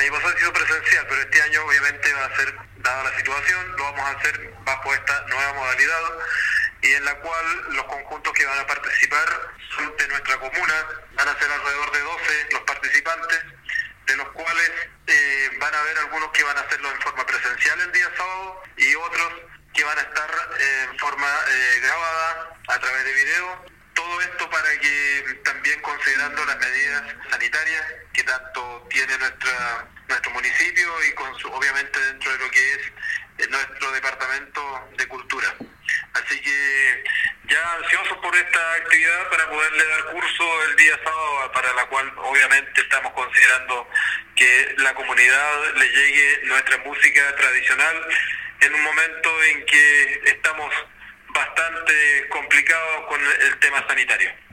año pasado se hizo presencial, pero este año obviamente va a ser, dada la situación, lo vamos a hacer bajo esta nueva modalidad y en la cual los conjuntos que van a participar son de nuestra comuna, van a ser alrededor de 12 los participantes, de los cuales van a haber algunos que van a hacerlo en forma presencial el día sábado y otros que van a estar en forma grabada a través de video. Todo esto para que también considerando las medidas sanitarias que tanto tiene nuestro municipio y obviamente dentro de lo que es nuestro departamento de cultura. Así que ya ansiosos por esta actividad para poderle dar curso el día sábado, para la cual obviamente estamos considerando que la comunidad le llegue nuestra música tradicional en un momento en que estamos bastante complicados con el tema sanitario.